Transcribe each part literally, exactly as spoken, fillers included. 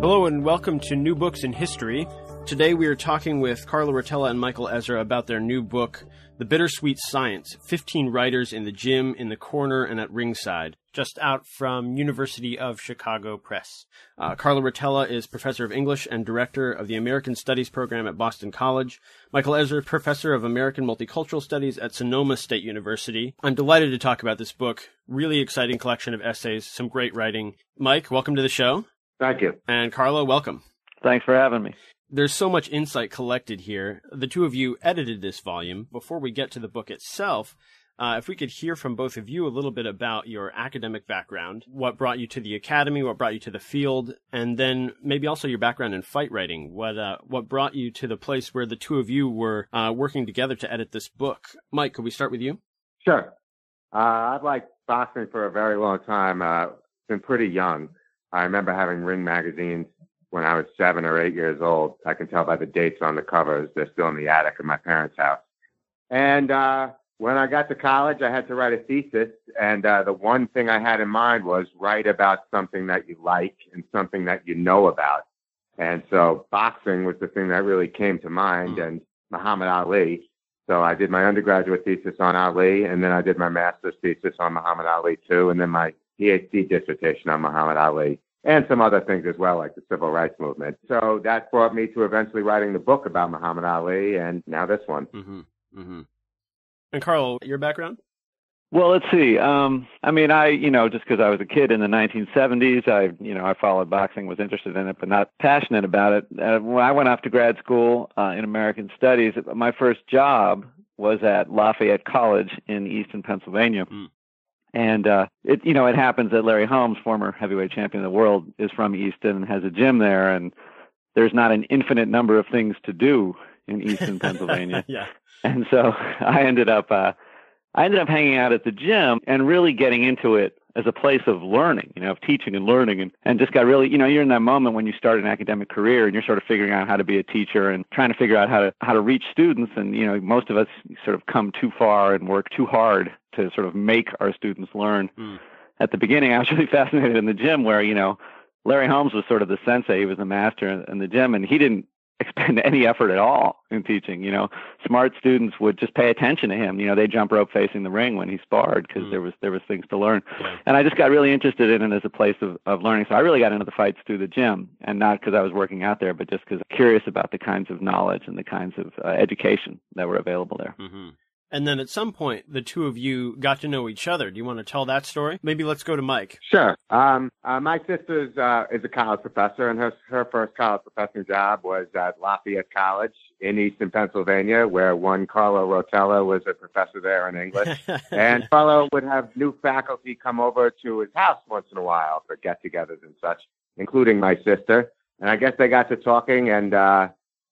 Hello and welcome to New Books in History. Today we are talking with Carlo Rotella and Michael Ezra about their new book, The Bittersweet Science, fifteen Writers in the Gym, in the Corner, and at Ringside, just out from University of Chicago Press. Uh, Carlo Rotella is Professor of English and Director of the American Studies Program at Boston College. Michael Ezra, Professor of American Multicultural Studies at Sonoma State University. I'm delighted to talk about this book. Really exciting collection of essays, some great writing. Mike, welcome to the show. Thank you. And Carlo, welcome. Thanks for having me. There's so much insight collected here. The two of you edited this volume. Before we get to the book itself, uh, if we could hear from both of you a little bit about your academic background, what brought you to the academy, what brought you to the field, and then maybe also your background in fight writing, what uh, what brought you to the place where the two of you were uh, working together to edit this book. Mike, could we start with you? Sure. Uh, I've liked boxing for a very long time. Uh, been pretty young. I remember having Ring magazines when I was seven or eight years old. I can tell by the dates on the covers. They're still in the attic of my parents' house. And uh, when I got to college, I had to write a thesis. And uh, the one thing I had in mind was write about something that you like and something that you know about. And so boxing was the thing that really came to mind, mm-hmm. and Muhammad Ali. So I did my undergraduate thesis on Ali, and then I did my master's thesis on Muhammad Ali too, and then my PhD dissertation on Muhammad Ali, and some other things as well, like the civil rights movement. So that brought me to eventually writing the book about Muhammad Ali, and now this one. Mm-hmm. Mm-hmm. And Carl, your background? Well, let's see. Um, I mean, I, you know, just because I was a kid in the nineteen seventies, I, you know, I followed boxing, was interested in it, but not passionate about it. Uh, when I went off to grad school uh, in American Studies, my first job was at Lafayette College in Easton, Pennsylvania. Mm. And, uh, it, you know, it happens that Larry Holmes, former heavyweight champion of the world, is from Easton and has a gym there. And there's not an infinite number of things to do in Easton, Pennsylvania. Yeah. And so I ended up, uh, I ended up hanging out at the gym and really getting into it as a place of learning, you know, of teaching and learning, and, and just got really, you know, you're in that moment when you start an academic career and you're sort of figuring out how to be a teacher and trying to figure out how to, how to reach students. And, you know, most of us sort of come too far and work too hard to sort of make our students learn. Mm. At the beginning, I was really fascinated in the gym where, you know, Larry Holmes was sort of the sensei. He was the master in, in the gym, and he didn't expend any effort at all in teaching. You know, smart students would just pay attention to him. You know, they jump rope facing the ring when he sparred because mm. there was there was things to learn. Yeah. And I just got really interested in it as a place of, of learning. So I really got into the fights through the gym, and not because I was working out there, but just because I'm curious about the kinds of knowledge and the kinds of uh, education that were available there. Mm-hmm. And then at some point, the two of you got to know each other. Do you want to tell that story? Maybe let's go to Mike. Sure. Um, uh, my sister uh, is a college professor, and her her first college professor job was at Lafayette College in Easton, Pennsylvania, where one Carlo Rotella was a professor there in English. And Carlo would have new faculty come over to his house once in a while for get-togethers and such, including my sister. And I guess they got to talking, and uh,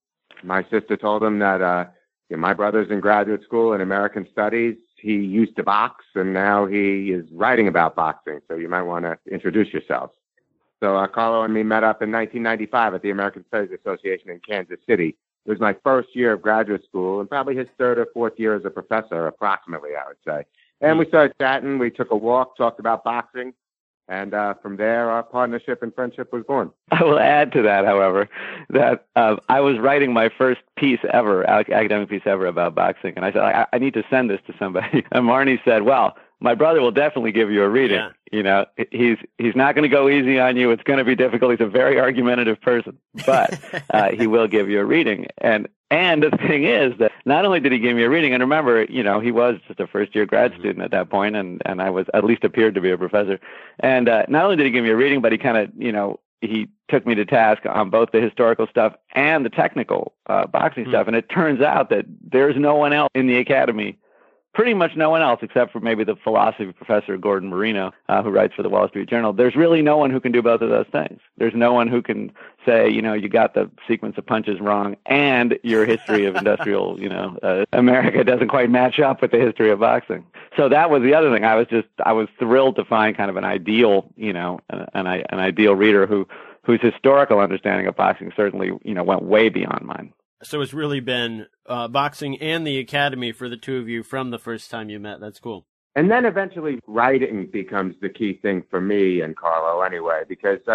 my sister told him that uh, Yeah, my brother's in graduate school in American Studies. He used to box, and now he is writing about boxing, so you might want to introduce yourselves. So uh, Carlo and me met up in nineteen ninety-five at the American Studies Association in Kansas City. It was my first year of graduate school, and probably his third or fourth year as a professor, approximately, I would say. And we started chatting. We took a walk, talked about boxing. And uh, from there, our partnership and friendship was born. I will add to that, however, that uh, I was writing my first piece ever, academic piece ever about boxing. And I said, I, I need to send this to somebody. And Marnie said, well, my brother will definitely give you a reading. Yeah. You know, he's he's not going to go easy on you. It's going to be difficult. He's a very argumentative person, but uh, he will give you a reading. And and the thing is that not only did he give me a reading, and remember, you know, he was just a first-year grad mm-hmm. student at that point, and, and I was at least appeared to be a professor. And uh, not only did he give me a reading, but he kind of, you know, he took me to task on both the historical stuff and the technical uh, boxing mm-hmm. stuff. And it turns out that there's no one else in the academy, pretty much no one else except for maybe the philosophy professor, Gordon Marino, uh, who writes for the Wall Street Journal. There's really no one who can do both of those things. There's no one who can say, you know, you got the sequence of punches wrong and your history of industrial, you know, uh, America doesn't quite match up with the history of boxing. So that was the other thing. I was just, I was thrilled to find kind of an ideal, you know, an, an, an ideal reader who, whose historical understanding of boxing certainly, you know, went way beyond mine. So it's really been uh, boxing and the academy for the two of you from the first time you met. That's cool. And then eventually writing becomes the key thing for me and Carlo anyway, because uh,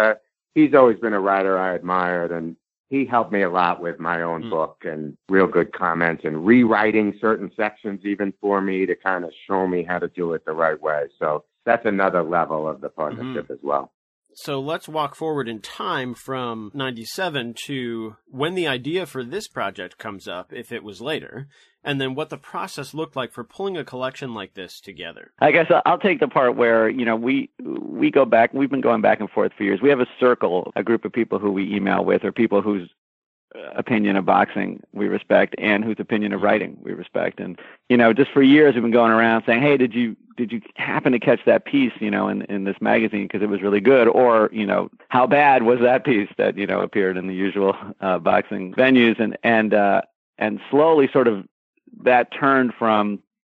he's always been a writer I admired, and he helped me a lot with my own mm. book and real good comments and rewriting certain sections even for me to kind of show me how to do it the right way. So that's another level of the partnership mm-hmm. as well. So let's walk forward in time from ninety-seven to when the idea for this project comes up, if it was later, and then what the process looked like for pulling a collection like this together. I guess I'll take the part where, you know, we we go back, we've been going back and forth for years. We have a circle, a group of people who we email with, or people whose opinion of boxing we respect and whose opinion of writing we respect. And, you know, just for years we've been going around saying, hey, did you did you happen to catch that piece, you know, in, in this magazine because it was really good? Or, you know, how bad was that piece that, you know, appeared in the usual uh, boxing venues? And, and, uh, and slowly sort of that turned from,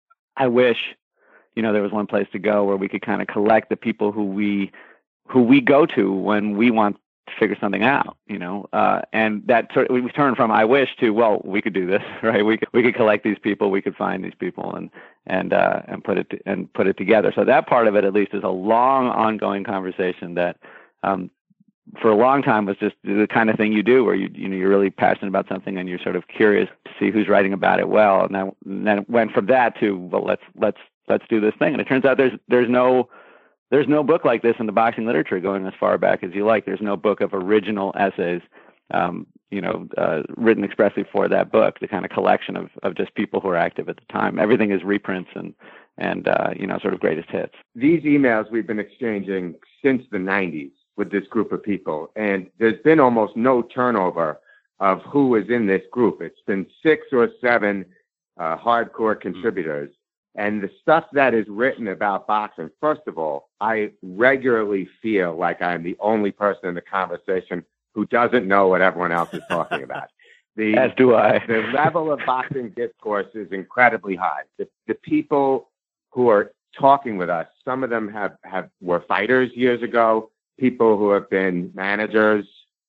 I wish, you know, there was one place to go where we could kind of collect the people who we who we go to when we want to figure something out, you know, uh, and that sort of, we turned from I wish to, well, we could do this, right? We could we could collect these people, we could find these people, and and uh, and put it to, and put it together. So that part of it, at least, is a long, ongoing conversation that, um, for a long time, was just the kind of thing you do, where you you know you're really passionate about something and you're sort of curious to see who's writing about it well, and, that, and then it went from that to, well, let's let's let's do this thing, and it turns out there's there's no There's no book like this in the boxing literature going as far back as you like. There's no book of original essays, um, you know, uh, written expressly for that book, the kind of collection of, of just people who are active at the time. Everything is reprints and, and uh, you know, sort of greatest hits. These emails we've been exchanging since the nineties with this group of people, and there's been almost no turnover of who is in this group. It's been six or seven uh, hardcore contributors. And the stuff that is written about boxing, first of all, I regularly feel like I'm the only person in the conversation who doesn't know what everyone else is talking about. The, As do I. The level of boxing discourse is incredibly high. The, the people who are talking with us, some of them have, have were fighters years ago, people who have been managers,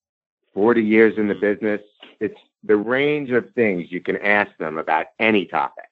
forty years in the business. It's the range of things you can ask them about any topic.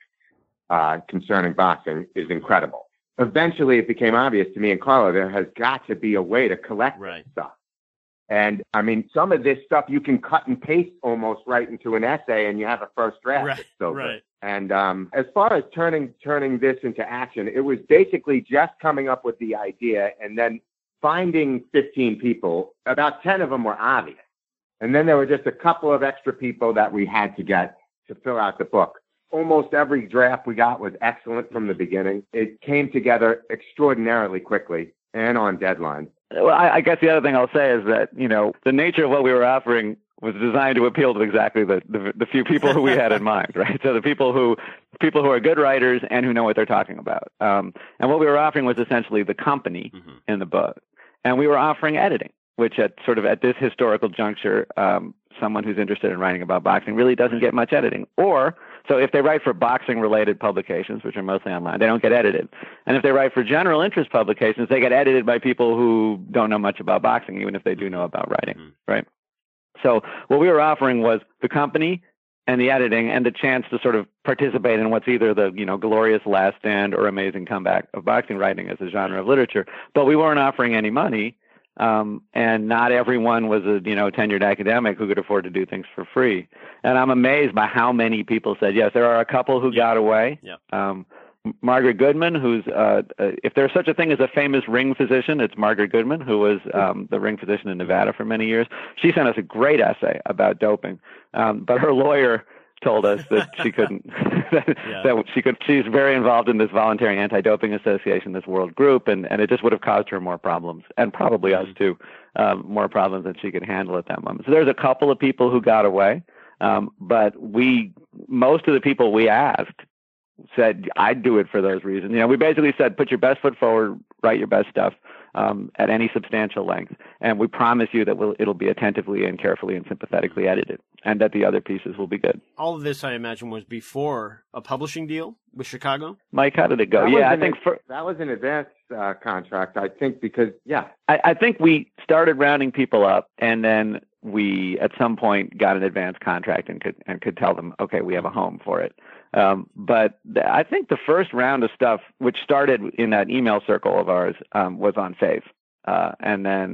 Uh, concerning boxing is incredible. Eventually, it became obvious to me and Carla there has got to be a way to collect right. this stuff. And, I mean, some of this stuff you can cut and paste almost right into an essay, and you have a first draft. Right, it's so right. good. And um, as far as turning turning this into action, it was basically just coming up with the idea and then finding fifteen people. About ten of them were obvious. And then there were just a couple of extra people that we had to get to fill out the book. Almost every draft we got was excellent from the beginning. It came together extraordinarily quickly and on deadline. Well, I, I guess the other thing I'll say is that, you know, the nature of what we were offering was designed to appeal to exactly the, the, the few people who we had in mind, right? So the people who people who are good writers and who know what they're talking about. Um, and what we were offering was essentially the company mm-hmm. in the book. And we were offering editing, which at sort of at this historical juncture, um, someone who's interested in writing about boxing really doesn't get much editing. Or, so if they write for boxing-related publications, which are mostly online, they don't get edited. And if they write for general interest publications, they get edited by people who don't know much about boxing, even if they do know about writing, mm-hmm. right? So what we were offering was the company and the editing and the chance to sort of participate in what's either the, you know, glorious last stand or amazing comeback of boxing writing as a genre of literature. But we weren't offering any money. Um, and not everyone was a, you know, tenured academic who could afford to do things for free. And I'm amazed by how many people said yes. There are a couple who yeah. got away. Yeah. Um, Margaret Goodman, who's, uh, uh, if there's such a thing as a famous ring physician, it's Margaret Goodman, who was um, the ring physician in Nevada for many years. She sent us a great essay about doping, um, but her lawyer told us that she couldn't, that, yeah. that she could, she's very involved in this voluntary anti-doping association, this world group, and, and it just would have caused her more problems, and probably mm-hmm. us too, um, more problems than she could handle at that moment. So there's a couple of people who got away, um, but we, most of the people we asked said, I'd do it for those reasons. You know, we basically said, put your best foot forward, write your best stuff, um, at any substantial length. And we promise you that we'll, it'll be attentively and carefully and sympathetically edited, and that the other pieces will be good. All of this, I imagine, was before a publishing deal with Chicago? Mike, how did it go? That yeah, I think a, for, that was an advance uh, contract, I think, because, yeah. I, I think we started rounding people up, and then we, at some point, got an advance contract and could and could tell them, okay, we have a home for it. Um, but th- I think the first round of stuff, which started in that email circle of ours, um, was on Fave. Uh, and then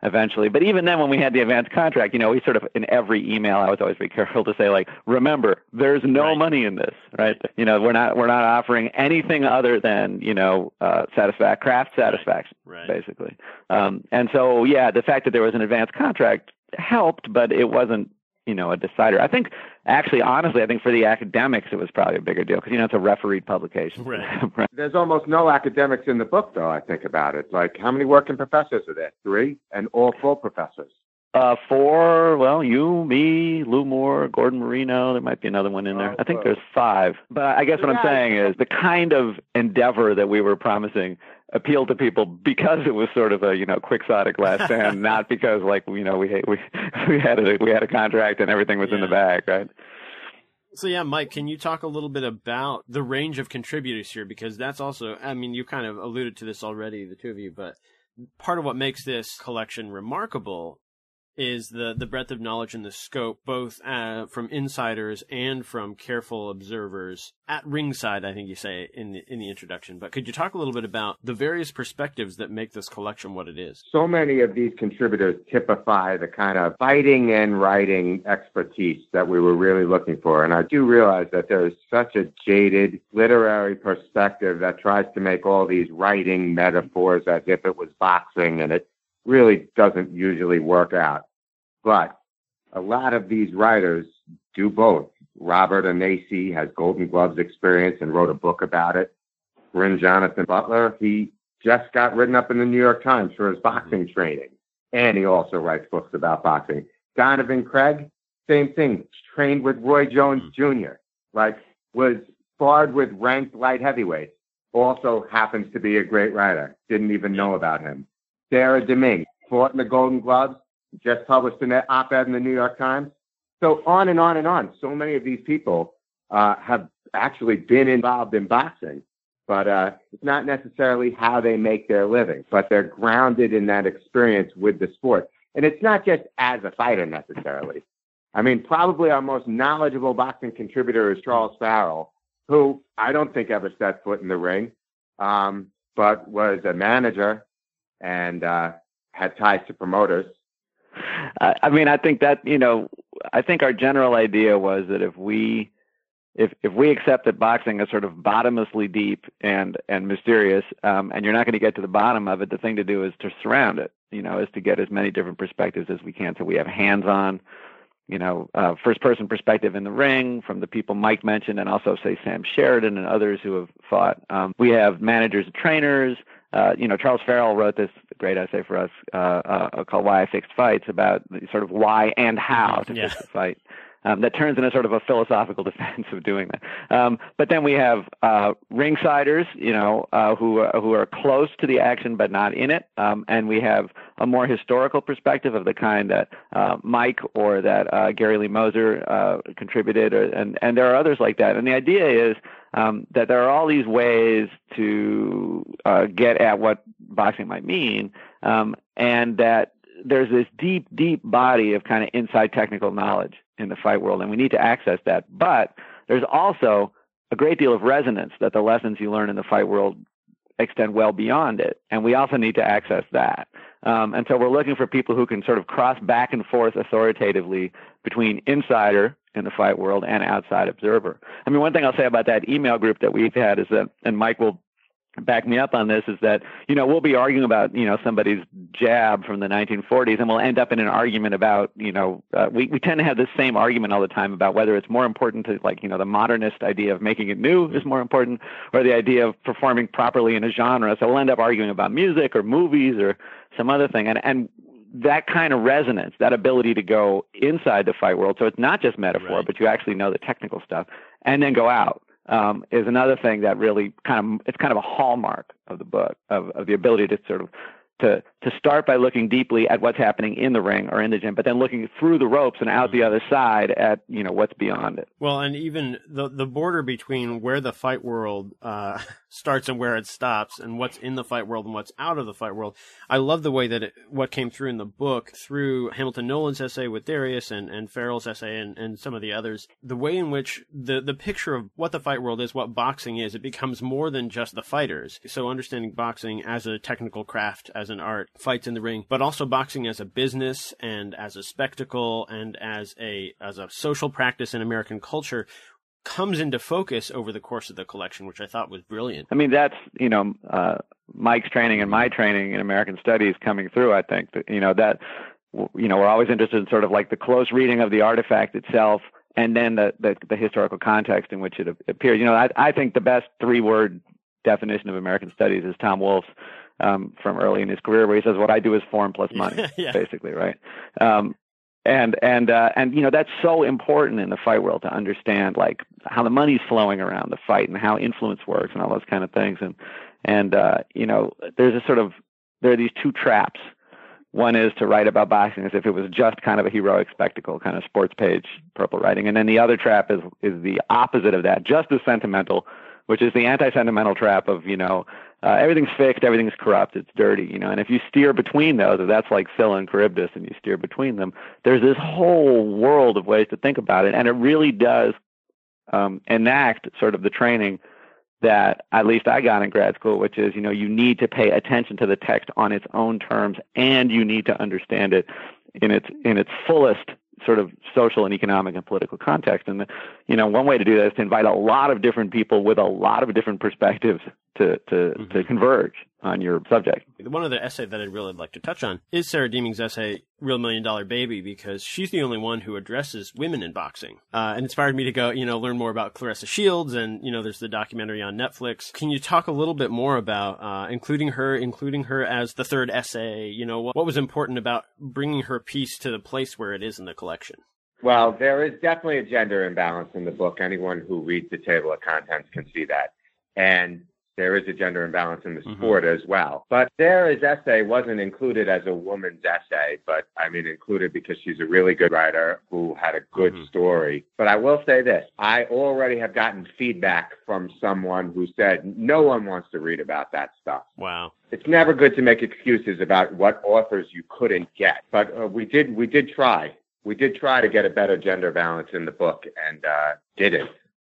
eventually. But even then, when we had the advance contract, you know, we sort of, in every email, I was always very careful to say, like, remember, there's no right. money in this, right? You know, we're not we're not offering anything other than, you know, uh, satisfac- craft satisfaction, right. Right. basically. Um, and so, yeah, the fact that there was an advance contract helped, but it wasn't, you know, a decider. I think, actually, honestly, I think for the academics, it was probably a bigger deal because, you know, it's a refereed publication. Right. Right. There's almost no academics in the book, though, I think about it. Like, how many working professors are there? Three? And all full professors? Uh, four, well, you, me, Lou Moore, Gordon Marino. There might be another one in there. Oh, I think whoa. there's five. But I guess what Yeah. I'm saying is the kind of endeavor that we were promising appealed to people because it was sort of a, you know, quixotic last stand, not because, like, you know, we we we had a we had a contract and everything was yeah. in the bag, right? So yeah, Mike, can you talk a little bit about the range of contributors here? Because that's also, I mean, you kind of alluded to this already, the two of you, but part of what makes this collection remarkable is the, the breadth of knowledge and the scope, both uh, from insiders and from careful observers at ringside, I think you say in the, in the introduction. But could you talk a little bit about the various perspectives that make this collection what it is? So many of these contributors typify the kind of fighting and writing expertise that we were really looking for. And I do realize that there is such a jaded literary perspective that tries to make all these writing metaphors as if it was boxing, and it really doesn't usually work out. But a lot of these writers do both. Robert Anasi has Golden Gloves experience and wrote a book about it. Bryn Jonathan Butler, he just got written up in the New York Times for his boxing training. And he also writes books about boxing. Donovan Craig, same thing, trained with Roy Jones Junior Like, was sparred with ranked light heavyweights. Also happens to be a great writer. Didn't even know about him. Sarah Domingue fought in the Golden Gloves, just published an op-ed in the New York Times. So on and on and on. So many of these people uh, have actually been involved in boxing, but uh, it's not necessarily how they make their living, but they're grounded in that experience with the sport. And it's not just as a fighter necessarily. I mean, probably our most knowledgeable boxing contributor is Charles Farrell, who I don't think ever set foot in the ring, um, but was a manager and uh, had ties to promoters. Uh, I mean, I think that, you know, I think our general idea was that if we, if if we accept that boxing is sort of bottomlessly deep and and mysterious, um, and you're not going to get to the bottom of it, the thing to do is to surround it. You know, is to get as many different perspectives as we can. So we have hands-on, you know, uh, first-person perspective in the ring from the people Mike mentioned, and also say Sam Sheridan and others who have fought. Um, we have managers and trainers. Uh, you know, Charles Farrell wrote this great essay for us uh, uh, called Why I Fixed Fights, about the sort of why and how to yeah. fix a fight. Um, that turns into sort of a philosophical defense of doing that. Um, but then we have uh, ringsiders, you know, uh, who uh, who are close to the action but not in it, um, and we have a more historical perspective of the kind that uh, Mike or that uh, Gary Lee Moser uh, contributed, or, and and there are others like that. And the idea is um, that there are all these ways to uh, get at what boxing might mean, um, and that there's this deep, deep body of kind of inside technical knowledge in the fight world, and we need to access that. But there's also a great deal of resonance that the lessons you learn in the fight world extend well beyond it, and we also need to access that. Um, and so we're looking for people who can sort of cross back and forth authoritatively between insider in the fight world and outside observer. I mean, one thing I'll say about that email group that we've had is that, and Mike will back me up on this, is that, you know, we'll be arguing about, you know, somebody's jab from the nineteen forties, and we'll end up in an argument about, you know, uh, we, we tend to have the same argument all the time about whether it's more important to, like, you know, the modernist idea of making it new is more important, or the idea of performing properly in a genre. So we'll end up arguing about music or movies or some other thing. And, and that kind of resonance, that ability to go inside the fight world, so it's not just metaphor, Right. but you actually know the technical stuff, and then go out. Um, is another thing that really kind of, it's kind of a hallmark of the book, of, of the ability to sort of to to start by looking deeply at what's happening in the ring or in the gym, but then looking through the ropes and out the other side at, you know, what's beyond it. Well, and even the the border between where the fight world uh, starts and where it stops, and what's in the fight world and what's out of the fight world. I love the way that it, what came through in the book, through Hamilton Nolan's essay with Darius and, and Farrell's essay and, and some of the others, the way in which the, the picture of what the fight world is, what boxing is, it becomes more than just the fighters. So understanding boxing as a technical craft, as as an art, fights in the ring, but also boxing as a business and as a spectacle and as a as a social practice in American culture comes into focus over the course of the collection, which I thought was brilliant. I mean, that's, you know, uh, Mike's training and my training in American studies coming through, I think. That, you know, that, you know, we're always interested in sort of like the close reading of the artifact itself and then the, the, the historical context in which it appears. You know, I, I think the best three-word definition of American studies is Tom Wolfe's um, from early in his career, where he says, what I do is form plus money, yeah. basically, right? Um, And, and, uh, and, you know, that's so important in the fight world to understand, like, how the money's flowing around the fight and how influence works and all those kind of things. And, and, uh, you know, there's a sort of, there are these two traps. One is to write about boxing as if it was just kind of a heroic spectacle, kind of sports page purple writing. And then the other trap is, is the opposite of that, just as sentimental, which is the anti-sentimental trap of, you know, Uh, everything's fixed, everything's corrupt, it's dirty, you know. And if you steer between those, if that's like Scylla and Charybdis, and you steer between them, there's this whole world of ways to think about it, and it really does um, enact sort of the training that at least I got in grad school, which is, you know, you need to pay attention to the text on its own terms, and you need to understand it in its in its fullest sort of social and economic and political context. And, you know, one way to do that is to invite a lot of different people with a lot of different perspectives to, to, mm-hmm. to converge on your subject. One other essay that I'd really like to touch on is Sarah Deeming's essay, Real Million Dollar Baby, because she's the only one who addresses women in boxing. Uh, and inspired me to go, you know, learn more about Claressa Shields, and, you know, there's the documentary on Netflix. Can you talk a little bit more about, uh, including her, including her as the third essay? You know, what, what was important about bringing her piece to the place where it is in the collection? Well, there is definitely a gender imbalance in the book. Anyone who reads the table of contents can see that. And there is a gender imbalance in the sport mm-hmm. as well. But Sarah's essay wasn't included as a woman's essay, but I mean included because she's a really good writer who had a good mm-hmm. story. But I will say this, I already have gotten feedback from someone who said no one wants to read about that stuff. Wow. It's never good to make excuses about what authors you couldn't get. But uh, we did we did try. We did try to get a better gender balance in the book and uh, didn't.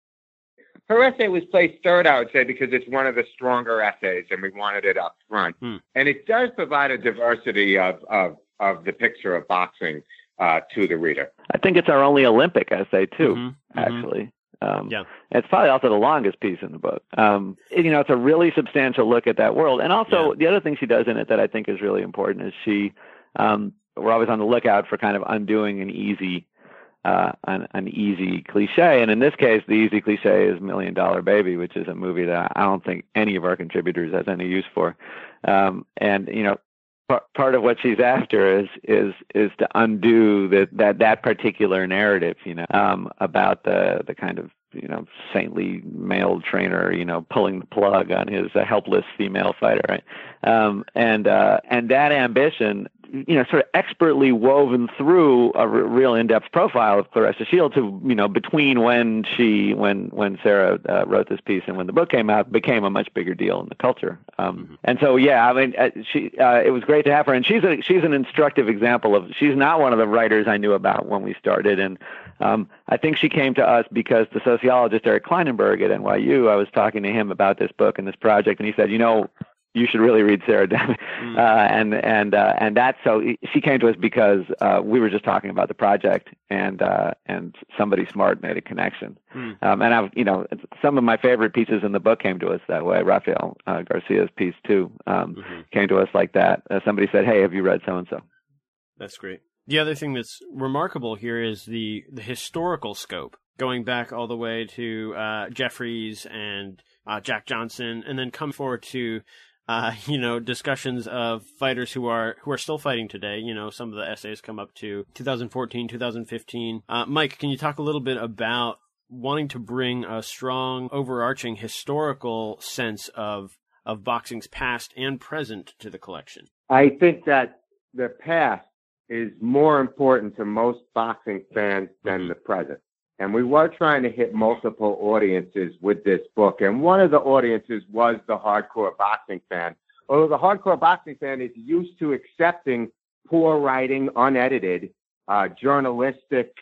Her essay was placed third, I would say, because it's one of the stronger essays, and we wanted it up front. Hmm. And it does provide a diversity of, of, of the picture of boxing uh, to the reader. I think it's our only Olympic essay, too, mm-hmm. actually. Um, yeah. It's probably also the longest piece in the book. Um, you know, it's a really substantial look at that world. And also, yeah. the other thing she does in it that I think is really important is she, um, we're always on the lookout for kind of undoing an easy Uh, an, an easy cliche. And in this case, the easy cliche is Million Dollar Baby, which is a movie that I don't think any of our contributors has any use for. Um, and, you know, p- part of what she's after is, is, is to undo the, that, that particular narrative, you know, um, about the, the kind of, you know, saintly male trainer, you know, pulling the plug on his uh, helpless female fighter, right? Um, and, uh, and that ambition, you know, sort of expertly woven through a r- real in-depth profile of Claressa Shields, who, you know, between when she, when, when Sarah uh, wrote this piece and when the book came out, became a much bigger deal in the culture. Um, mm-hmm. And so, yeah, I mean, uh, she, uh, it was great to have her. And she's a, she's an instructive example of, she's not one of the writers I knew about when we started. And um, I think she came to us because the sociologist Eric Kleinenberg at N Y U, I was talking to him about this book and this project, and he said, you know, you should really read Sarah Deming. Mm. Uh, and, and, uh, and that's, so she came to us because, uh, we were just talking about the project, and, uh, and somebody smart made a connection. Mm. Um, and I've, you know, some of my favorite pieces in the book came to us that way. Rafael uh, Garcia's piece too, um, mm-hmm. came to us like that. Uh, somebody said, hey, have you read so-and-so? That's great. The other thing that's remarkable here is the, the historical scope, going back all the way to, uh, Jeffries and, uh, Jack Johnson, and then come forward to, Uh, you know, discussions of fighters who are who are still fighting today. You know, some of the essays come up to two thousand fourteen, two thousand fifteen. Uh, Mike, can you talk a little bit about wanting to bring a strong, overarching historical sense of of boxing's past and present to the collection? I think that the past is more important to most boxing fans than mm-hmm. the present. And we were trying to hit multiple audiences with this book. And one of the audiences was the hardcore boxing fan. Although the hardcore boxing fan is used to accepting poor writing, unedited, uh, journalistic,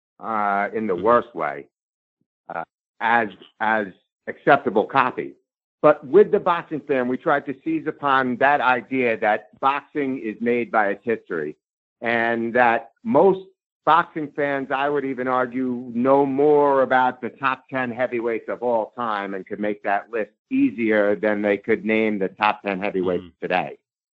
uh, in the worst way, uh, as, as acceptable copy. But with the boxing fan, we tried to seize upon that idea that boxing is made by its history, and that most boxing fans, I would even argue, know more about the top ten heavyweights of all time and could make that list easier than they could name the top ten heavyweights mm. today.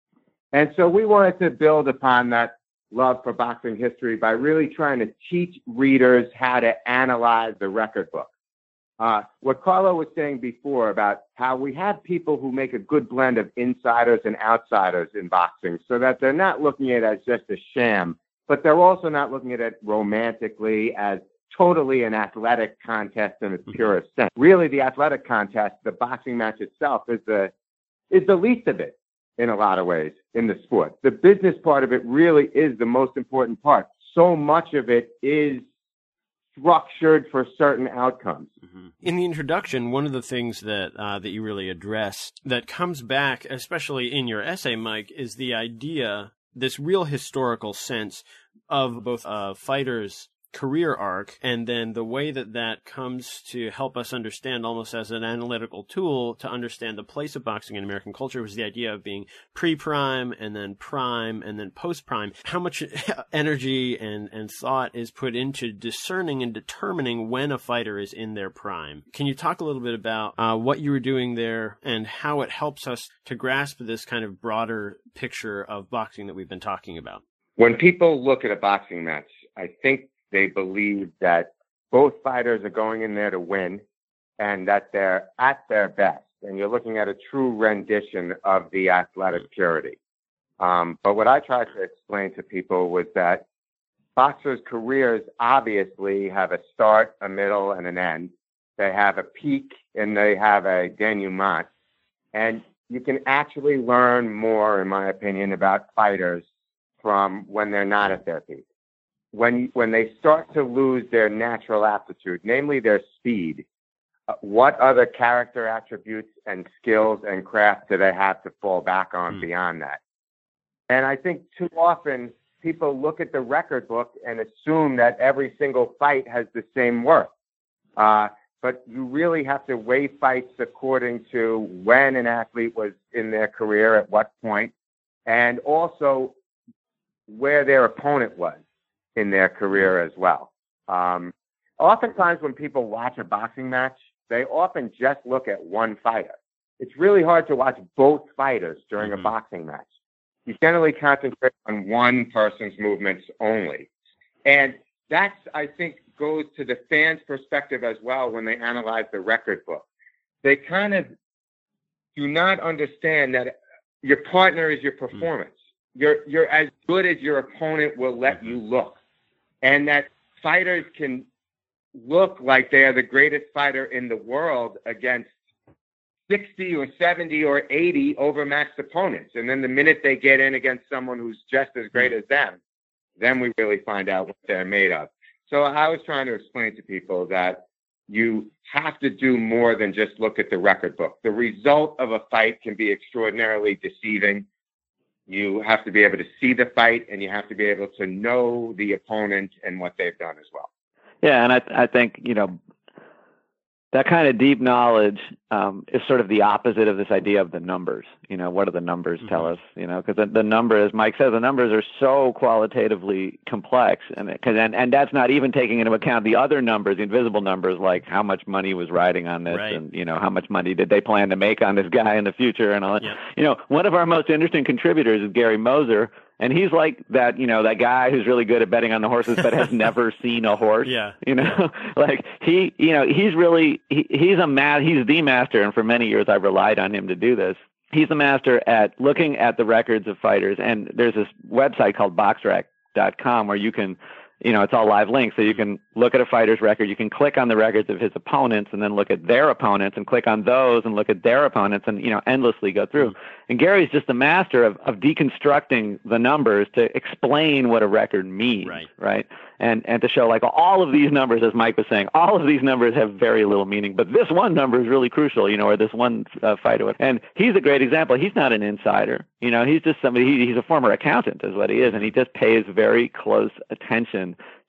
And so we wanted to build upon that love for boxing history by really trying to teach readers how to analyze the record book. Uh, what Carlo was saying before about how we have people who make a good blend of insiders and outsiders in boxing so that they're not looking at it as just a sham, but they're also not looking at it romantically as totally an athletic contest in its purest sense. Really, the athletic contest, the boxing match itself, is the is the least of it in a lot of ways in the sport. The business part of it really is the most important part. So much of it is structured for certain outcomes. Mm-hmm. In the introduction, one of the things that uh, that you really address that comes back, especially in your essay, Mike, is the idea, this real historical sense of both a fighter's career arc and then the way that that comes to help us understand almost as an analytical tool to understand the place of boxing in American culture was the idea of being pre-prime and then prime and then post-prime. How much energy and, and thought is put into discerning and determining when a fighter is in their prime. Can you talk a little bit about uh, what you were doing there and how it helps us to grasp this kind of broader picture of boxing that we've been talking about? When people look at a boxing match, I think they believe that both fighters are going in there to win and that they're at their best. And you're looking at a true rendition of the athletic purity. Um, but what I tried to explain to people was that boxers' careers obviously have a start, a middle, and an end. They have a peak and they have a denouement. And you can actually learn more, in my opinion, about fighters from when they're not at their peak. When when they start to lose their natural aptitude, namely their speed, uh, what other character attributes and skills and craft do they have to fall back on mm. beyond that? And I think too often people look at the record book and assume that every single fight has the same worth. Uh, but you really have to weigh fights according to when an athlete was in their career, at what point, and also where their opponent was in their career as well. Um, oftentimes when people watch a boxing match, they often just look at one fighter. It's really hard to watch both fighters during mm-hmm. a boxing match. You generally concentrate on one person's movements only. And that's, I think, goes to the fans' perspective as well when they analyze the record book. They kind of do not understand that your partner is your performance. Mm-hmm. You're, you're as good as your opponent will let mm-hmm. you look. And that fighters can look like they are the greatest fighter in the world against sixty or seventy or eighty overmatched opponents. And then the minute they get in against someone who's just as great as them, then we really find out what they're made of. So I was trying to explain to people that you have to do more than just look at the record book. The result of a fight can be extraordinarily deceiving. You have to be able to see the fight, and you have to be able to know the opponent and what they've done as well. Yeah, and I, I think, you know, that kind of deep knowledge um, is sort of the opposite of this idea of the numbers. You know, what do the numbers mm-hmm. tell us? You know, because the, the number, as Mike says, the numbers are so qualitatively complex, and, and and that's not even taking into account the other numbers, the invisible numbers, like how much money was riding on this, right. and you know, how much money did they plan to make on this guy in the future, and all that. Yeah. You know, one of our most interesting contributors is Gary Moser. And he's like that, you know, that guy who's really good at betting on the horses, but has never seen a horse. Yeah. You know, like he, you know, he's really, he, he's a ma- he's the master. And for many years, I've relied on him to do this. He's the master at looking at the records of fighters. And there's this website called boxrec dot com where you can, you know, it's all live links. So you can look at a fighter's record. You can click on the records of his opponents and then look at their opponents and click on those and look at their opponents and, you know, endlessly go through. And Gary's just the master of, of deconstructing the numbers to explain what a record means. Right. Right. And, and to show like all of these numbers, as Mike was saying, all of these numbers have very little meaning, but this one number is really crucial, you know, or this one uh, fighter. And he's a great example. He's not an insider. You know, he's just somebody, he, he's a former accountant is what he is. And he just pays very close attention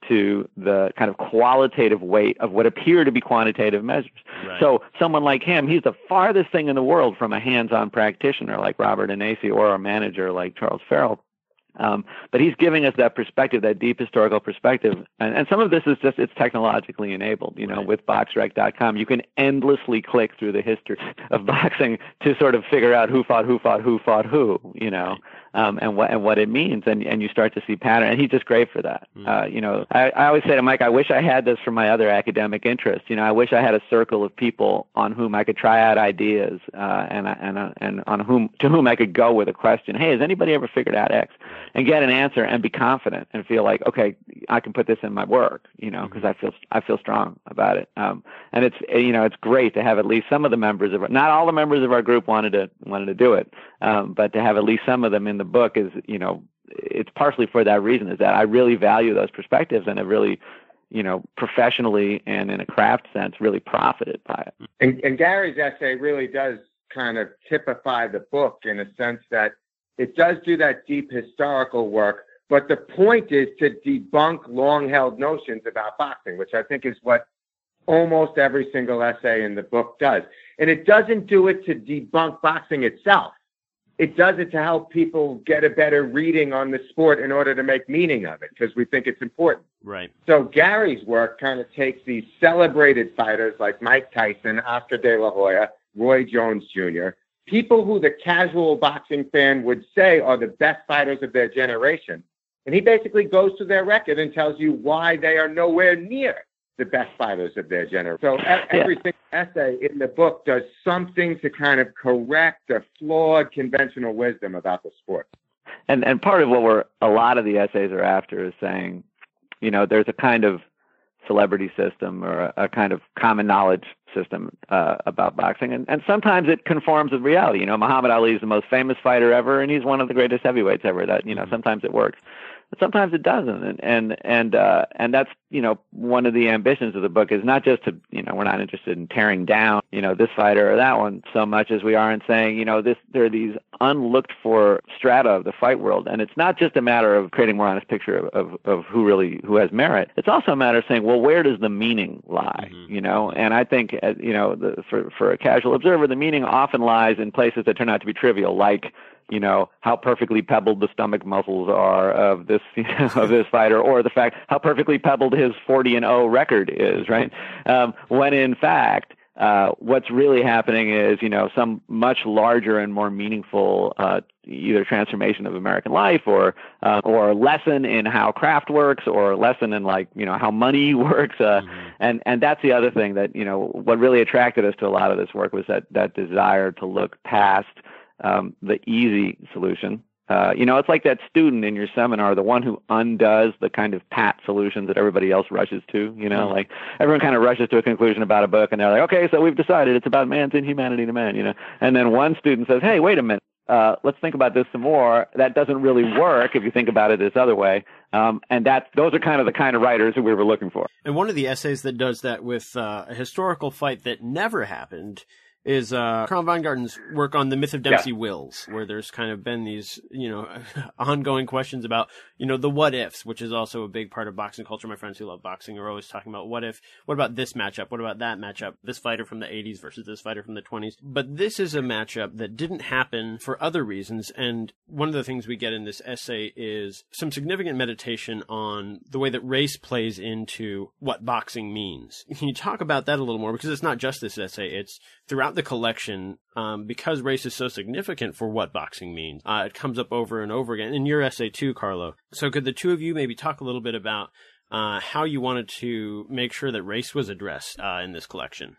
to the kind of qualitative weight of what appear to be quantitative measures. Right. So someone like him, he's the farthest thing in the world from a hands-on practitioner like Robert Anasi or a manager like Charles Farrell. Um, but he's giving us that perspective, that deep historical perspective. And, and some of this is just, it's technologically enabled. You know, right. with boxrec dot com, you can endlessly click through the history of boxing to sort of figure out who fought, who fought, who fought who, you know, right. um, and what and what it means. And, and you start to see pattern. And he's just great for that. Mm. Uh, you know, I, I always say to Mike, I wish I had this for my other academic interests. You know, I wish I had a circle of people on whom I could try out ideas uh, and, and, uh, and on whom, to whom I could go with a question. Hey, has anybody ever figured out X? And get an answer and be confident and feel like, okay, I can put this in my work, you know, because I feel I feel strong about it. Um, and it's you know it's great to have at least some of the members of our, not all the members of our group wanted to wanted to do it, um, but to have at least some of them in the book is you know it's partially for that reason, is that I really value those perspectives and have really you know professionally and in a craft sense really profited by it. And, and Gary's essay really does kind of typify the book in a sense that it does do that deep historical work, but the point is to debunk long-held notions about boxing, which I think is what almost every single essay in the book does. And it doesn't do it to debunk boxing itself. It does it to help people get a better reading on the sport in order to make meaning of it, because we think it's important. Right. So Gary's work kind of takes these celebrated fighters like Mike Tyson, Oscar De La Hoya, Roy Jones Junior, people who the casual boxing fan would say are the best fighters of their generation. And he basically goes through their record and tells you why they are nowhere near the best fighters of their generation. So every single essay in the book does something to kind of correct a flawed conventional wisdom about the sport. And and part of what we're, a lot of the essays are after is saying, you know, there's a kind of celebrity system or a, a kind of common knowledge system uh, about boxing. And, and sometimes it conforms with reality. You know, Muhammad Ali is the most famous fighter ever, and he's one of the greatest heavyweights ever. That, you know, sometimes it works, but sometimes it doesn't. And, and, and, uh, and that's, you know, one of the ambitions of the book is not just to, you know, we're not interested in tearing down, you know, this fighter or that one so much as we are in saying, you know, this, there are these unlooked for strata of the fight world. And it's not just a matter of creating a more honest picture of, of, of who really, who has merit. It's also a matter of saying, well, where does the meaning lie? Mm-hmm. You know, and I think, uh, you know, the, for, for a casual observer, the meaning often lies in places that turn out to be trivial, like, you know, how perfectly pebbled the stomach muscles are of this, you know, of this fighter, or the fact how perfectly pebbled his forty and oh record is, right? Um, when in fact, uh, what's really happening is, you know, some much larger and more meaningful, uh, either transformation of American life or, uh, or lesson in how craft works, or lesson in, like, you know, how money works. Uh, mm-hmm. and, and that's the other thing that, you know, what really attracted us to a lot of this work was that, that desire to look past Um, the easy solution. Uh, you know, it's like that student in your seminar, the one who undoes the kind of pat solutions that everybody else rushes to, you know, mm-hmm. like everyone kind of rushes to a conclusion about a book and they're like, okay, so we've decided it's about man's inhumanity to man, you know, and then one student says, hey, wait a minute, uh, let's think about this some more. That doesn't really work if you think about it this other way. Um, and that, those are kind of the kind of writers who we were looking for. And one of the essays that does that with uh, a historical fight that never happened is uh, Carl Weingarten's work on the myth of Dempsey yeah. Wills, where there's kind of been these, you know, ongoing questions about, you know, the what ifs, which is also a big part of boxing culture. My friends who love boxing are always talking about what if, what about this matchup? What about that matchup? This fighter from the eighties versus this fighter from the twenties. But this is a matchup that didn't happen for other reasons. And one of the things we get in this essay is some significant meditation on the way that race plays into what boxing means. Can you talk about that a little more? Because it's not just this essay, it's throughout the collection, um, because race is so significant for what boxing means. Uh, it comes up over and over again. In your essay too, Carlo. So could the two of you maybe talk a little bit about uh, how you wanted to make sure that race was addressed uh, in this collection?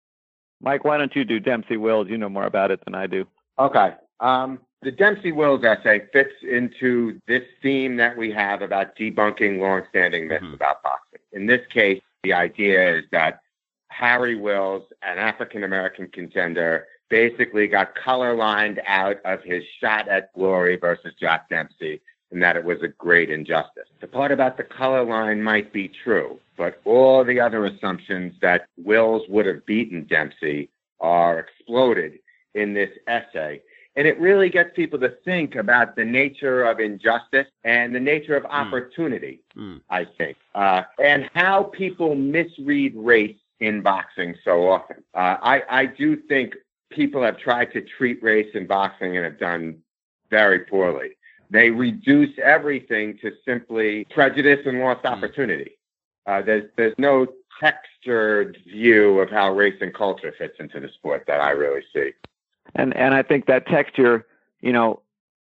Mike, why don't you do Dempsey Wills? You know more about it than I do. Okay. Um, the Dempsey Wills essay fits into this theme that we have about debunking longstanding myths mm-hmm. about boxing. In this case, the idea is that Harry Wills, an African-American contender, basically got color lined out of his shot at glory versus Jack Dempsey, and that it was a great injustice. The part about the color line might be true, but all the other assumptions that Wills would have beaten Dempsey are exploded in this essay. And it really gets people to think about the nature of injustice and the nature of mm. opportunity, Mm. I think, uh, and how people misread race in boxing so often. Uh, I, I do think people have tried to treat race in boxing and have done very poorly. They reduce everything to simply prejudice and lost opportunity. Uh, there's there's no textured view of how race and culture fits into the sport that I really see. And and I think that texture, you know,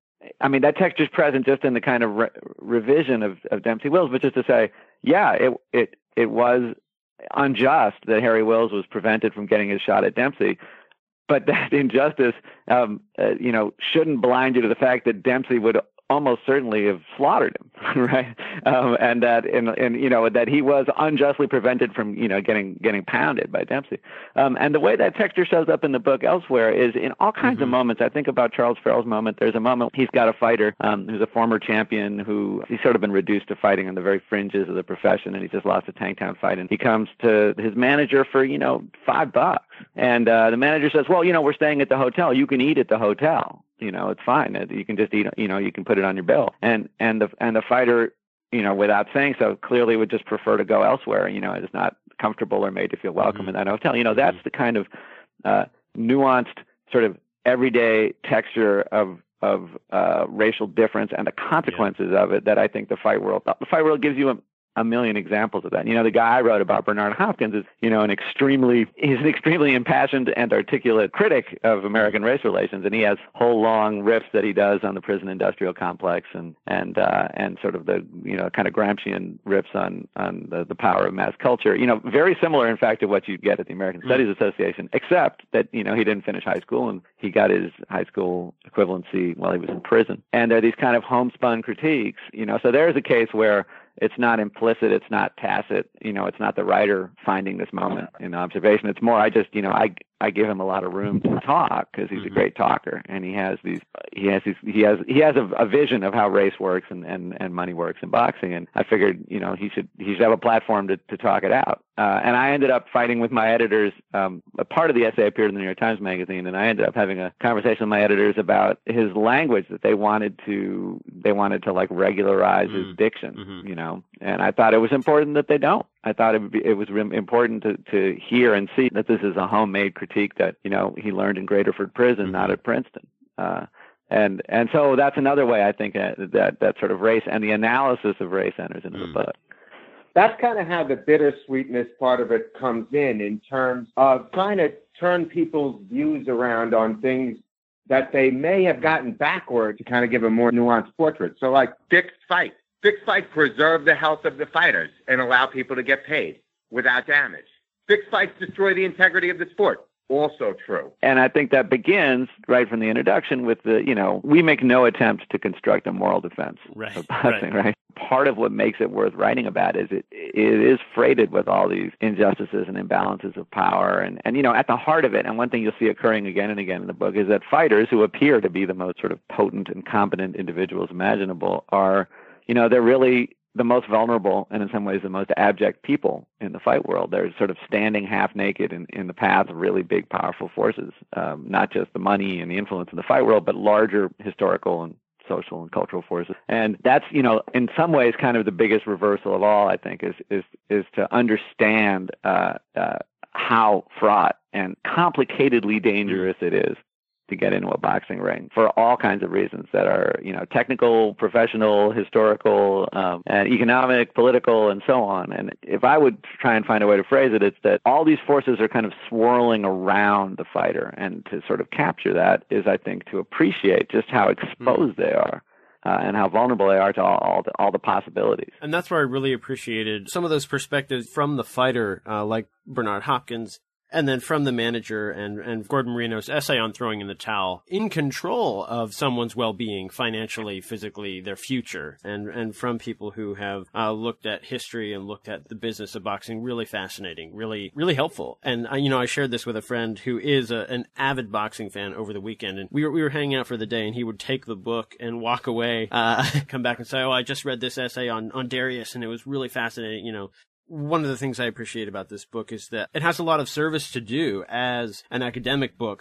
I mean, that texture is present just in the kind of re- revision of, of Dempsey Wills, but just to say, yeah, it it it was unjust that Harry Wills was prevented from getting his shot at Dempsey. But that injustice, um, uh, you know, shouldn't blind you to the fact that Dempsey would almost certainly have slaughtered him, right? Um, and that, and, and you know, that he was unjustly prevented from, you know, getting getting pounded by Dempsey. Um, and the way that texture shows up in the book elsewhere is in all kinds mm-hmm. of moments. I think about Charles Farrell's moment. There's a moment he's got a fighter um, who's a former champion who he's sort of been reduced to fighting on the very fringes of the profession, and he just lost a Tanktown fight. And he comes to his manager for, you know, five bucks. And uh, the manager says, well, you know, we're staying at the hotel. You can eat at the hotel. You know, it's fine. You can just eat, you know, you can put it on your bill. And, and the, and the fighter, you know, without saying so, clearly would just prefer to go elsewhere. You know, it's not comfortable or made to feel welcome mm-hmm. in that hotel. You know, that's the kind of uh, nuanced sort of everyday texture of, of uh, racial difference and the consequences yeah. of it that I think the fight world, the fight world gives you a, a million examples of that. You know, the guy I wrote about, Bernard Hopkins, is, you know, an extremely, he's an extremely impassioned and articulate critic of American race relations. And he has whole long riffs that he does on the prison industrial complex and, and, uh, and sort of the, you know, kind of Gramscian riffs on, on the, the power of mass culture, you know, very similar, in fact, to what you'd get at the American mm-hmm. Studies Association, except that, you know, he didn't finish high school and he got his high school equivalency while he was in prison. And there are these kind of homespun critiques, you know, so there's a case where it's not implicit, it's not tacit, you know, it's not the writer finding this moment in observation. It's more, I just, you know, I, I give him a lot of room to talk because he's a great talker, and he has these, he has these, he has, he has a, a vision of how race works and, and, and money works in boxing. And I figured, you know, he should, he should have a platform to, to talk it out. Uh, and I ended up fighting with my editors. Um, a part of the essay appeared in the New York Times Magazine, and I ended up having a conversation with my editors about his language, that they wanted to, they wanted to like regularize mm-hmm. his diction, mm-hmm. you know, and I thought it was important that they don't. I thought it would be, it was important to, to hear and see that this is a homemade critique that, you know, he learned in Graterford Prison, mm-hmm. not at Princeton. Uh, and, and so that's another way I think uh, that, that sort of race and the analysis of race enters into mm-hmm. the book. That's kind of how the bittersweetness part of it comes in, in terms of trying to turn people's views around on things that they may have gotten backward to kind of give a more nuanced portrait. So like fixed fights. Fixed fights preserve the health of the fighters and allow people to get paid without damage. Fixed fights destroy the integrity of the sport. Also true. And I think that begins right from the introduction with the, you know, we make no attempt to construct a moral defense right, of boxing, right. right? Part of what makes it worth writing about is it it is freighted with all these injustices and imbalances of power. And, and, you know, at the heart of it, and one thing you'll see occurring again and again in the book, is that fighters who appear to be the most sort of potent and competent individuals imaginable are, you know, they're really the most vulnerable and in some ways the most abject people in the fight world. They're sort of standing half naked in, in the path of really big, powerful forces, um, not just the money and the influence in the fight world, but larger historical and social and cultural forces. And that's, you know, in some ways kind of the biggest reversal of all, I think, is is is to understand uh, uh, how fraught and complicatedly dangerous it is to get into a boxing ring for all kinds of reasons that are, you know, technical, professional, historical, um, and economic, political, and so on. And if I would try and find a way to phrase it, it's that all these forces are kind of swirling around the fighter. And to sort of capture that is, I think, to appreciate just how exposed mm. they are. Uh, and how vulnerable they are to all, all, the, all the possibilities. And that's where I really appreciated some of those perspectives from the fighter, uh, like Bernard Hopkins, and then from the manager and, and Gordon Marino's essay on throwing in the towel, in control of someone's well-being, financially, physically, their future, and, and from people who have uh, looked at history and looked at the business of boxing. Really fascinating, really, really helpful. And, uh, you know, I shared this with a friend who is a, an avid boxing fan over the weekend, and we were, we were hanging out for the day, and he would take the book and walk away, uh, come back and say, oh, I just read this essay on, on Darius, and it was really fascinating, you know. One of the things I appreciate about this book is that it has a lot of service to do as an academic book,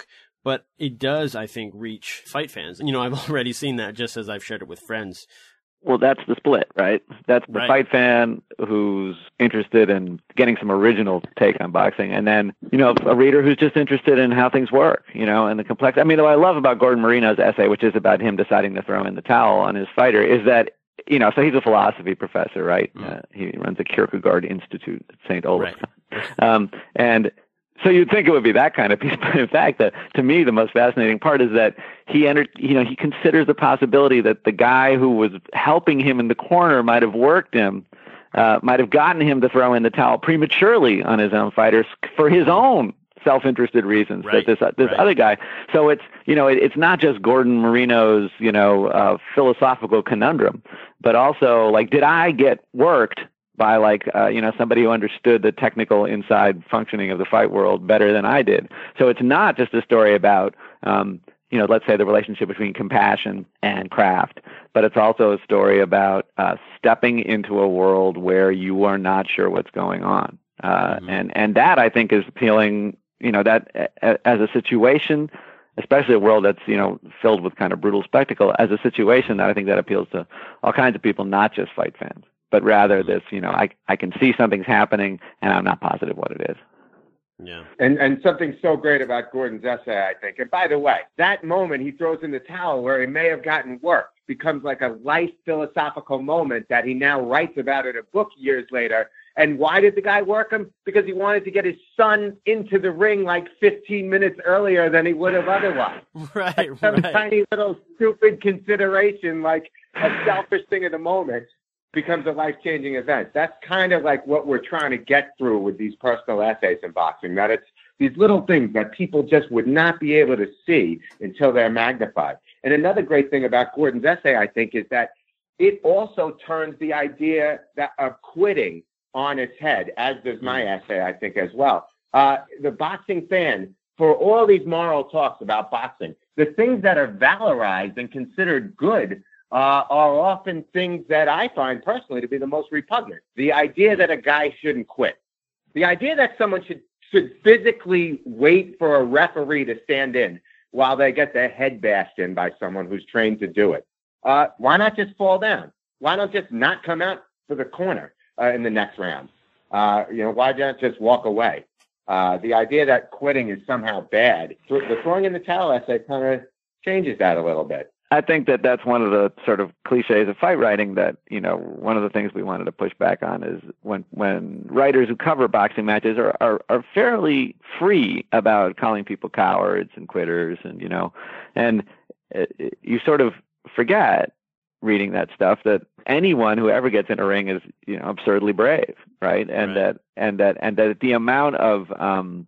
but it does, I think, reach fight fans. You know, I've already seen that just as I've shared it with friends. Well, that's the split, right? That's the Right. fight fan who's interested in getting some original take on boxing, and then, you know, a reader who's just interested in how things work, you know, and the complex. I mean, what I love about Gordon Marino's essay, which is about him deciding to throw in the towel on his fighter, is that, you know, so he's a philosophy professor, right? Mm. Uh, he runs the Kierkegaard Institute at Saint Olaf. Right. Um, and so you'd think it would be that kind of piece, but in fact, the, to me, the most fascinating part is that he entered, you know, he considers the possibility that the guy who was helping him in the corner might have worked him, uh, might have gotten him to throw in the towel prematurely on his own fighters for his own self-interested reasons. Right. That this this right. other guy. So it's, you know, it, it's not just Gordon Marino's, you know, uh, philosophical conundrum, but also like, did I get worked by like, uh, you know, somebody who understood the technical inside functioning of the fight world better than I did. So it's not just a story about, um, you know, let's say the relationship between compassion and craft, but it's also a story about uh, stepping into a world where you are not sure what's going on. Uh, mm-hmm. And, and that I think is appealing, you know, that uh, as a situation, especially a world that's, you know, filled with kind of brutal spectacle, as a situation that I think that appeals to all kinds of people, not just fight fans, but rather this, you know, I I can see something's happening and I'm not positive what it is. Yeah. And and something so great about Gordon's essay, I think. And by the way, that moment he throws in the towel where he may have gotten worked becomes like a life philosophical moment that he now writes about in a book years later. And why did the guy work him? Because he wanted to get his son into the ring like fifteen minutes earlier than he would have otherwise. Right, like some right. tiny little stupid consideration, like a selfish thing of the moment, becomes a life-changing event. That's kind of like what we're trying to get through with these personal essays in boxing, that it's these little things that people just would not be able to see until they're magnified. And another great thing about Gordon's essay, I think, is that it also turns the idea that of quitting on its head, as does my essay, I think, as well. Uh, the boxing fan, for all these moral talks about boxing, the things that are valorized and considered good Uh, are often things that I find personally to be the most repugnant. The idea that a guy shouldn't quit. The idea that someone should, should physically wait for a referee to stand in while they get their head bashed in by someone who's trained to do it. Uh, why not just fall down? Why not just not come out to the corner uh, in the next round? Uh, you know, why not just walk away? Uh, the idea that quitting is somehow bad. The throwing in the towel essay kind of changes that a little bit. I think that that's one of the sort of cliches of fight writing that, you know, one of the things we wanted to push back on is when when writers who cover boxing matches are, are, are fairly free about calling people cowards and quitters and, you know, and uh, you sort of forget reading that stuff that anyone who ever gets in a ring is, you know, absurdly brave, right? And right. that and that and that the amount of um,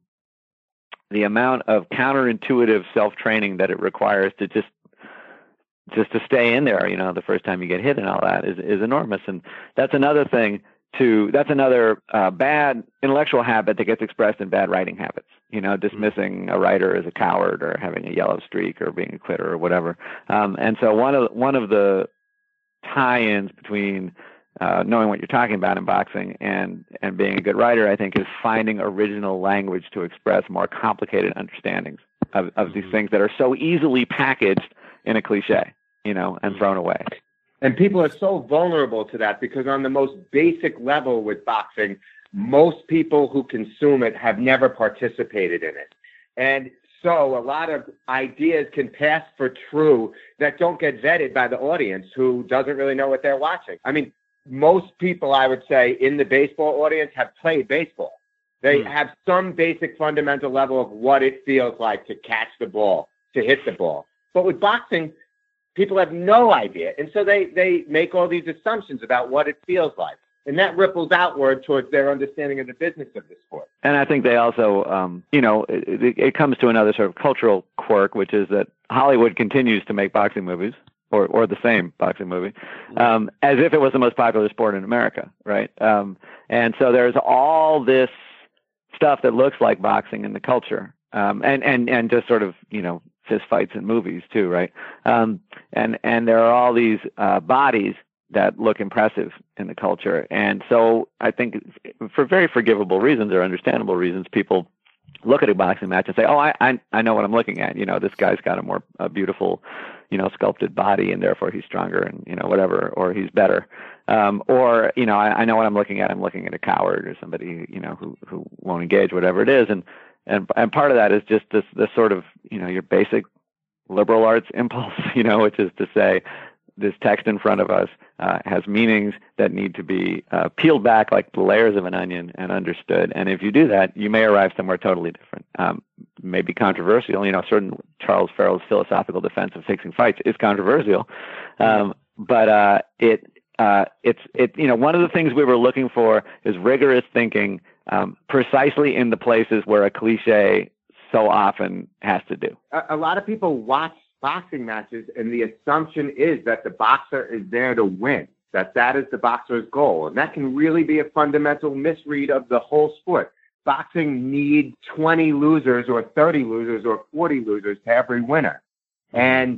the amount of counterintuitive self-training that it requires to just just to stay in there, you know, the first time you get hit and all that is, is enormous. And that's another thing to, that's another uh, bad intellectual habit that gets expressed in bad writing habits, you know, dismissing a writer as a coward or having a yellow streak or being a quitter or whatever. Um, and so one of, one of the tie-ins between uh, knowing what you're talking about in boxing and, and being a good writer, I think, is finding original language to express more complicated understandings of, of these things that are so easily packaged in a cliche, you know, and thrown away. And people are so vulnerable to that because on the most basic level with boxing, most people who consume it have never participated in it. And so a lot of ideas can pass for true that don't get vetted by the audience who doesn't really know what they're watching. I mean, most people, I would say, in the baseball audience have played baseball. They mm. have some basic fundamental level of what it feels like to catch the ball, to hit the ball. But with boxing, people have no idea. And so they, they make all these assumptions about what it feels like. And that ripples outward towards their understanding of the business of the sport. And I think they also, um, you know, it, it comes to another sort of cultural quirk, which is that Hollywood continues to make boxing movies, or, or the same boxing movie, um, as if it was the most popular sport in America, right? Um, and so there's all this stuff that looks like boxing in the culture, um, and, and, and just sort of, you know, fist fights in movies too, right? Um, and and there are all these uh, bodies that look impressive in the culture, and so I think for very forgivable reasons or understandable reasons, people look at a boxing match and say, oh, I, I I know what I'm looking at. You know, this guy's got a more a beautiful, you know, sculpted body, and therefore he's stronger, and you know, whatever, or he's better. Um, or you know, I, I know what I'm looking at. I'm looking at a coward or somebody, you know, who who won't engage, whatever it is. And and and part of that is just this this sort of, you know, your basic liberal arts impulse, you know, which is to say, this text in front of us uh, has meanings that need to be uh, peeled back like the layers of an onion and understood. And if you do that, you may arrive somewhere totally different. Um, may be controversial. You know, certain Charles Farrell's philosophical defense of fixing fights is controversial, um, but uh, it uh, it's it. You know, one of the things we were looking for is rigorous thinking, um, precisely in the places where a cliche so often has to do. A, a lot of people watch boxing matches, and the assumption is that the boxer is there to win, that that is the boxer's goal. And that can really be a fundamental misread of the whole sport. Boxing needs twenty losers or thirty losers or forty losers to every winner. And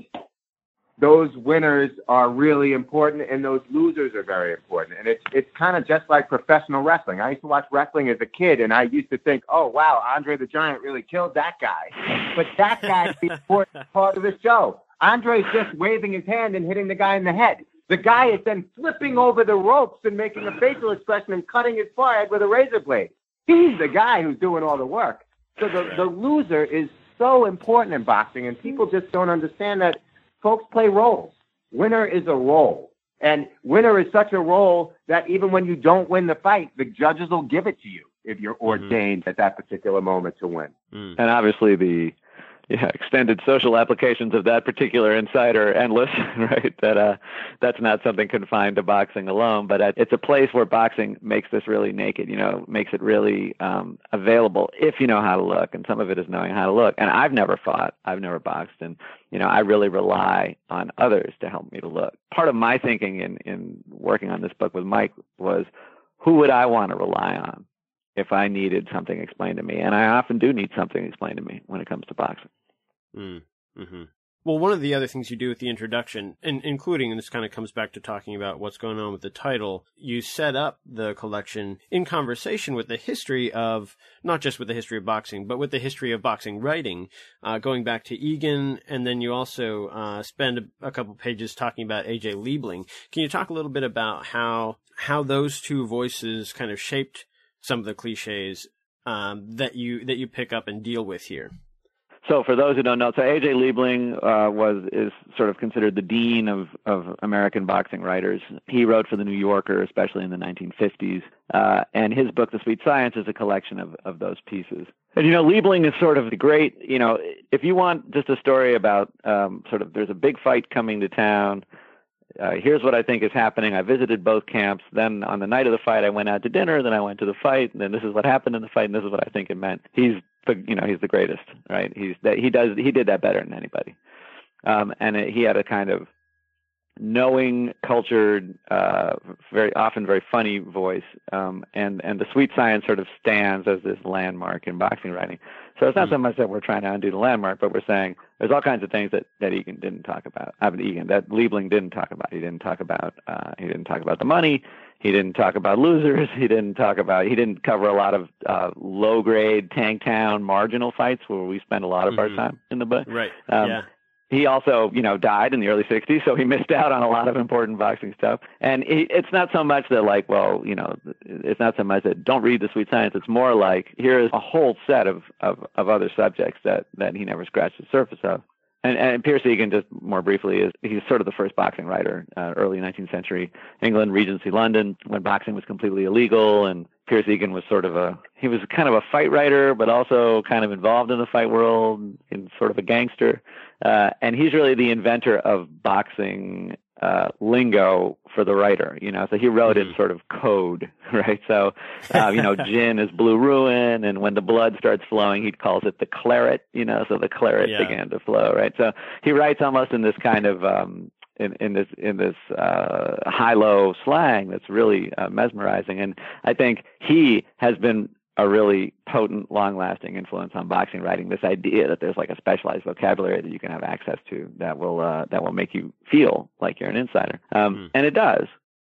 those winners are really important, and those losers are very important. And it's it's kind of just like professional wrestling. I used to watch wrestling as a kid, and I used to think, oh, wow, Andre the Giant really killed that guy. But that guy's the important part of the show. Andre's just waving his hand and hitting the guy in the head. The guy is then flipping over the ropes and making a facial expression and cutting his forehead with a razor blade. He's the guy who's doing all the work. So the, the loser is so important in boxing, and people just don't understand that folks play roles. Winner is a role. And winner is such a role that even when you don't win the fight, the judges will give it to you if you're ordained mm-hmm. at that particular moment to win. Mm. And obviously the yeah, extended social applications of that particular insight are endless, right? That uh, that's not something confined to boxing alone, but it's a place where boxing makes this really naked, you know, makes it really um, available if you know how to look, and some of it is knowing how to look. And I've never fought, I've never boxed, and you know, I really rely on others to help me to look. Part of my thinking in, in working on this book with Mike was, who would I want to rely on if I needed something explained to me? And I often do need something explained to me when it comes to boxing. Mm, mm-hmm. Well, one of the other things you do with the introduction, and including, and this kind of comes back to talking about what's going on with the title, you set up the collection in conversation with the history of, not just with the history of boxing, but with the history of boxing writing, uh, going back to Egan, and then you also uh, spend a, a couple pages talking about A J Liebling. Can you talk a little bit about how how those two voices kind of shaped some of the cliches um, that you that you pick up and deal with here? So for those who don't know, so A J Liebling uh, was is sort of considered the dean of, of American boxing writers. He wrote for The New Yorker, especially in the nineteen fifties, uh, and his book, The Sweet Science, is a collection of, of those pieces. And, you know, Liebling is sort of the great, you know, if you want just a story about um, sort of there's a big fight coming to town, Uh, here's what I think is happening. I visited both camps. Then on the night of the fight, I went out to dinner. Then I went to the fight. And then this is what happened in the fight. And this is what I think it meant. He's the, you know, he's the greatest, right? He's that he does he did that better than anybody. Um, and it, he had a kind of knowing, cultured, uh, very often very funny voice. Um, and and the Sweet Science sort of stands as this landmark in boxing writing. So it's not so much that we're trying to undo the landmark, but we're saying there's all kinds of things that, that Egan didn't talk about. I mean, Egan, that Liebling didn't talk about. He didn't talk about. Uh, he didn't talk about the money. He didn't talk about losers. He didn't talk about. He didn't cover a lot of uh, low grade, tank town, marginal fights where we spend a lot of mm-hmm. our time in the book. Right. Um, yeah. He also, you know, died in the early sixties, so he missed out on a lot of important boxing stuff. And he, it's not so much that, like, well, you know, it's not so much that don't read The Sweet Science. It's more like here's a whole set of, of, of other subjects that, that he never scratched the surface of. And, and Pierce Egan, just more briefly, is he's sort of the first boxing writer, uh, early nineteenth century England, Regency London, when boxing was completely illegal. And Pierce Egan was sort of a, he was kind of a fight writer, but also kind of involved in the fight world, in sort of a gangster. Uh, and he's really the inventor of boxing uh, lingo for the writer, you know, so he wrote mm-hmm. in sort of code, right? So, uh, you know, gin is blue ruin, and when the blood starts flowing, he calls it the claret, you know, so the claret yeah. began to flow, right? So he writes almost in this kind of, um, in, in this, in this uh, high-low slang that's really uh, mesmerizing. And I think he has been a really potent, long-lasting influence on boxing writing. This idea that there's like a specialized vocabulary that you can have access to that will uh, that will make you feel like you're an insider, um, mm. and it does.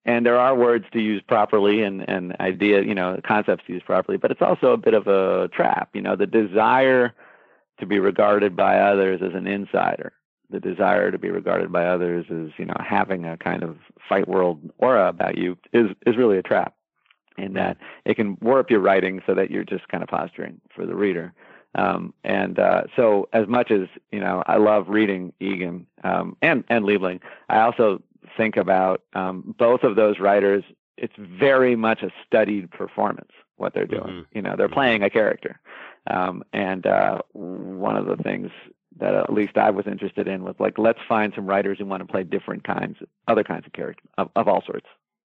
and there are words to use properly and, and idea, you know, concepts to use properly, but it's also a bit of a trap. You know, the desire to be regarded by others as an insider, the desire to be regarded by others as, you know, having a kind of fight world aura about you is, is really a trap, in that it can warp your writing so that you're just kind of posturing for the reader. Um, and uh, so as much as, you know, I love reading Egan um, and, and Liebling, I also think about um, both of those writers. It's very much a studied performance, what they're doing. Mm-hmm. You know, they're playing a character. Um, and uh, one of the things that at least I was interested in was, like, let's find some writers who want to play different kinds, other kinds of characters of, of all sorts.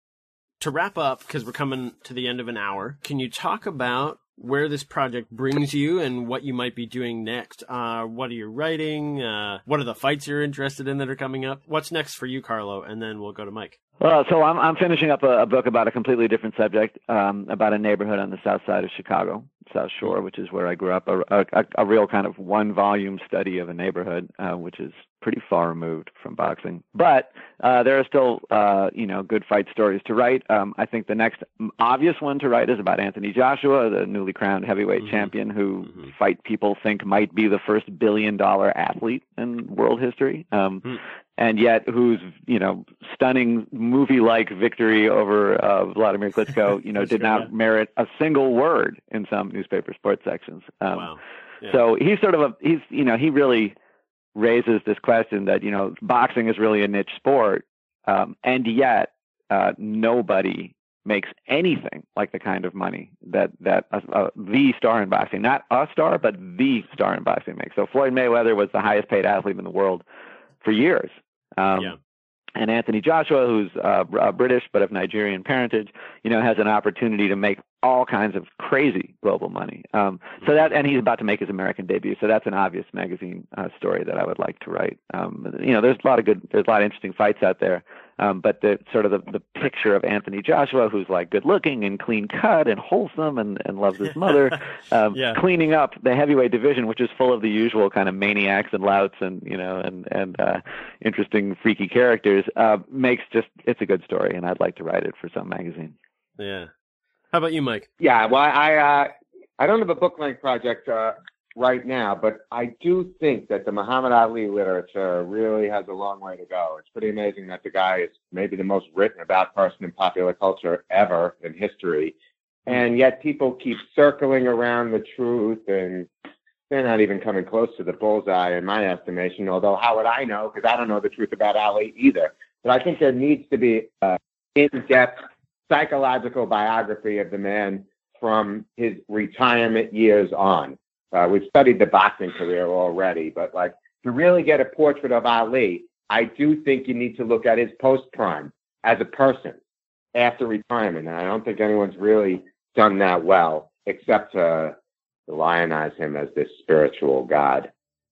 To wrap up, because we're coming to the end of an hour, can you talk about where this project brings you and what you might be doing next? Uh, what are you writing? Uh, what are the fights you're interested in that are coming up? What's next for you, Carlo? And then we'll go to Mike. Well, so I'm I'm finishing up a, a book about a completely different subject, um, about a neighborhood on the south side of Chicago, South Shore, which is where I grew up. A, a, a real kind of one-volume study of a neighborhood, uh, which is pretty far removed from boxing. But uh, there are still, uh, you know, good fight stories to write. Um, I think the next obvious one to write is about Anthony Joshua, the newly crowned heavyweight mm-hmm. champion, who mm-hmm. fight people think might be the first billion-dollar athlete in world history. Um, mm-hmm. And yet, whose, you know, stunning movie-like victory over uh, Vladimir Klitschko, you know, did not yeah. merit a single word in some newspaper sports sections. Um, wow. Yeah. So he's sort of a, he's, you know, he really raises this question that, you know, boxing is really a niche sport, um, and yet uh, nobody makes anything like the kind of money that that uh, uh, the star in boxing, not a star, but the star in boxing makes. So Floyd Mayweather was the highest paid athlete in the world for years. Um, yeah. And Anthony Joshua, who's uh, uh, British but of Nigerian parentage, you know, has an opportunity to make all kinds of crazy global money. Um, so that, and he's about to make his American debut. So that's an obvious magazine uh, story that I would like to write. Um, you know, there's a lot of good, there's a lot of interesting fights out there. Um, but the sort of the, the picture of Anthony Joshua, who's like good looking and clean cut and wholesome and, and loves his mother, um, yeah. cleaning up the heavyweight division, which is full of the usual kind of maniacs and louts and, you know, and, and, uh, interesting, freaky characters, uh, makes just, it's a good story. And I'd like to write it for some magazine. Yeah. How about you, Mike? Yeah. Well, I, uh, I don't have a book length project, uh, right now, but I do think that the Muhammad Ali literature really has a long way to go. It's pretty amazing that the guy is maybe the most written about person in popular culture ever in history. And yet people keep circling around the truth, and they're not even coming close to the bullseye in my estimation, although how would I know? Because I don't know the truth about Ali either. But I think there needs to be an in-depth psychological biography of the man from his retirement years on. Uh, we've studied the boxing career already, but like to really get a portrait of Ali, I do think you need to look at his post-prime as a person after retirement. And I don't think anyone's really done that well, except to lionize him as this spiritual god.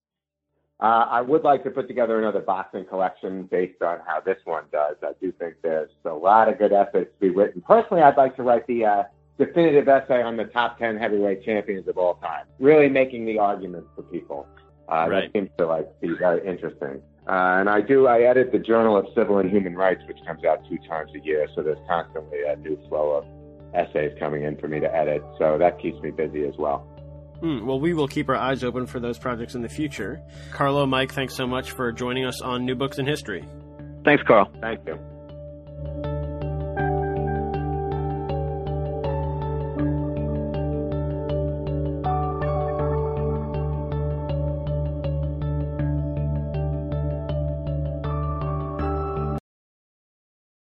Uh, I would like to put together another boxing collection based on how this one does. I do think there's a lot of good essays to be written. Personally, I'd like to write the uh, definitive essay on the top ten heavyweight champions of all time, really making the argument for people. Uh, right. That seems to like be very interesting. Uh, and I do, I edit the Journal of Civil and Human Rights, which comes out two times a year. So there's constantly a new flow of essays coming in for me to edit. So that keeps me busy as well. Hmm, well, we will keep our eyes open for those projects in the future. Carlo, Mike, thanks so much for joining us on New Books in History. Thanks, Carl. Thank you.